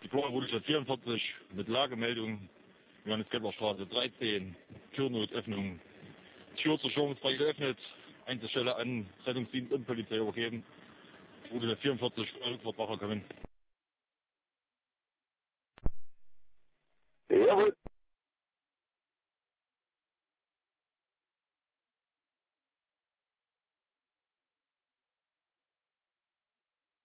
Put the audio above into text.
Die Route 44 mit Lagemeldung, Johannes-Kepler-Straße 13, Türnotöffnung, Tür zur Störungsfrei geöffnet, Einzelstelle an Rettungsdienst und Polizei übergeben. Route 44, Rückfahrtwache kommen. Jawohl.